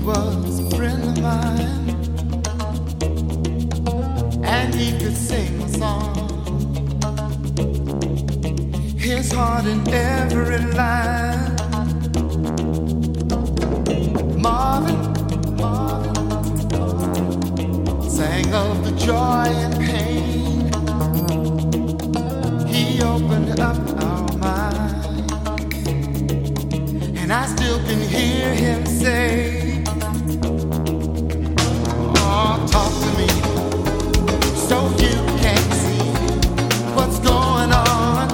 was a friend of mine, and he could sing a song. His heart in every line. Marvin sang of the joy and pain. He opened up our mind, and I still can hear him say, oh, talk to me so you can see what's going on.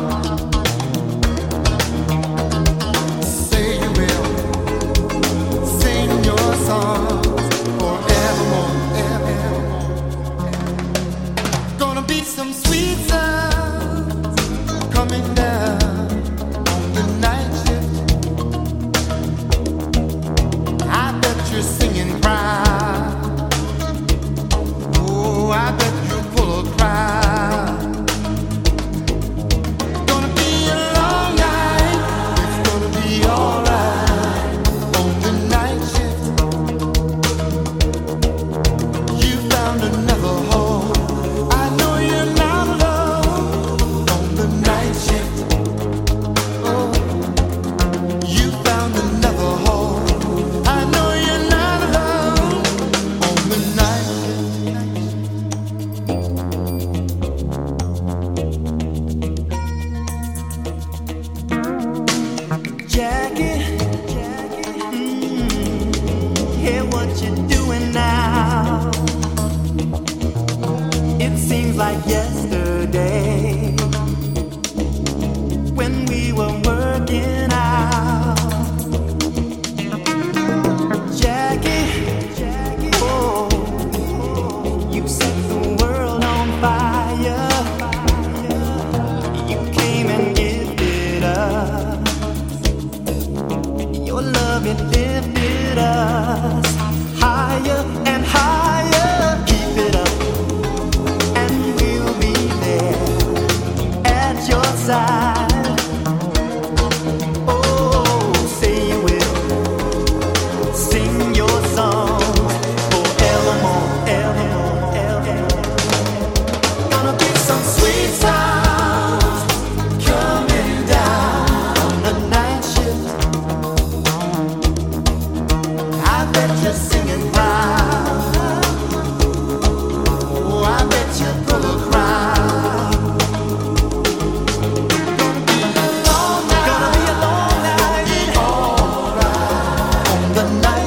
Say you will sing your songs forevermore, evermore. Gonna be some sweet sounds coming down on the night shift. I bet you're singing proud. Oh, I bet you're full of pride. Gonna be a long night. It's gonna be alright on the night shift. You found another home. I know you're not alone on the night shift. Oh, you found another home. I know you're not alone on the night shift. Jackie, hear what you're doing now. It seems like yesterday when we were working out. Jackie, oh, you set the world on fire. You came and gifted us your love, it lifted us higher and higher. Keep it up, and we'll be there at your side. Oh, say you will sing your song forevermore, evermore, evermore. Gonna be some sweet sounds coming down on the night shift. I bet you're singing proud. Oh, I bet you're full of pride. Gonna be a long night. Gonna be alright on the night.